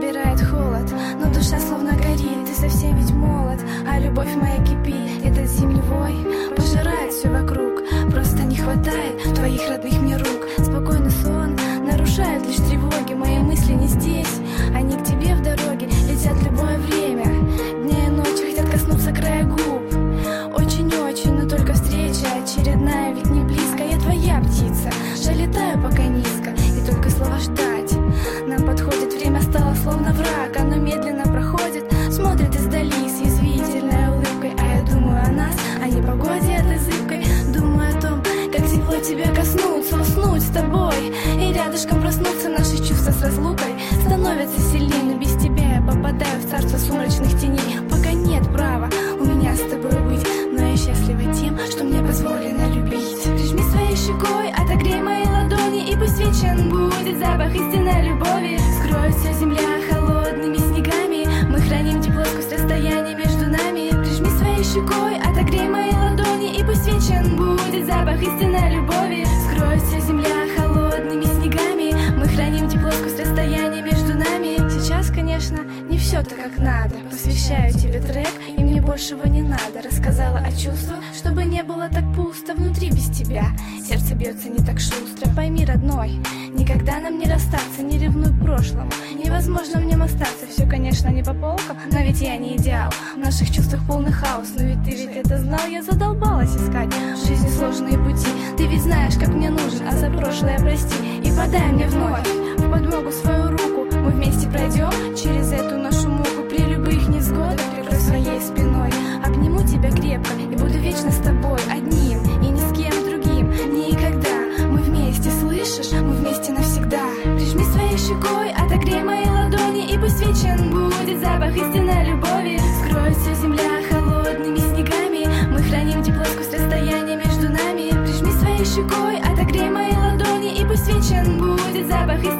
набирает холод, но душа словно горит, ты совсем ведь молод. А любовь моя кипит, этот зимний вой пожирает все вокруг. Просто не хватает твоих родных мне рук. Спокойный сон нарушает лишь тревоги. Мои мысли не здесь, они к тебе в дороге. Летят в любое время, дня и ночи хотят коснуться края губ. Очень-очень, но только встреча очередная, ведь не близко. Я твоя птица, жаль, летаю пока низко. И только слово ждать нам подходит. Время стало словно враг, оно медленно проходит. Смотрит издали с язвительной улыбкой. А я думаю о нас, о непогоде этой зыбкой. Думаю о том, как тепло тебя коснуться, уснуть с тобой и рядышком проснуться. Наши чувства с разлукой становятся сильнее, но без тебя я попадаю в царство сумрачных теней. Пока нет права у меня с тобой быть, но я счастлива тем, что мне позволено любить. Прижми своей щекой, отогрей мои ладони, и пусть вечен будет запах истинной любови. Скроет вся земля холодными снегами, мы храним тепло сквозь расстояние между нами. Прижми своей щекой, отогрей мои ладони, и пусть вечен будет запах истинной любови. Скроет вся земля холодными снегами, мы храним тепло сквозь расстояние между нами. Сейчас, конечно, не все так, как надо. Посвящаю тебе трек, и мне большего не надо. Рассказала о чувствах, чтобы не было так пусто внутри без тебя. Сердце бьется не так шустро. Пойми, родной, никогда нам не расстаться. Не ревнуй к прошлому, невозможно в нем остаться. Все, конечно, не по полкам, но ведь я не идеал. В наших чувствах полный хаос, но ведь ты ведь это знал. Я задолбалась искать в жизни сложные пути. Ты ведь знаешь, как мне нужен, а за прошлое прости. И подай мне вновь в подмогу свою руку. Мы вместе пройдем через эту нашу муку. При любых невзгодах прикрой своей спиной. Обниму тебя крепко и буду вечно с тобой. Одним и ни с кем другим никогда. Мы вместе, слышишь? Мы вместе навсегда. Прижми своей щекой, отогрей мои ладони, и пусть вечен будет запах истинной любови. Скроет вся земля холодными снегами, мы храним тепло сквозь расстояние между нами. Прижми своей щекой, отогрей мои ладони, и пусть вечен будет запах истинной любови.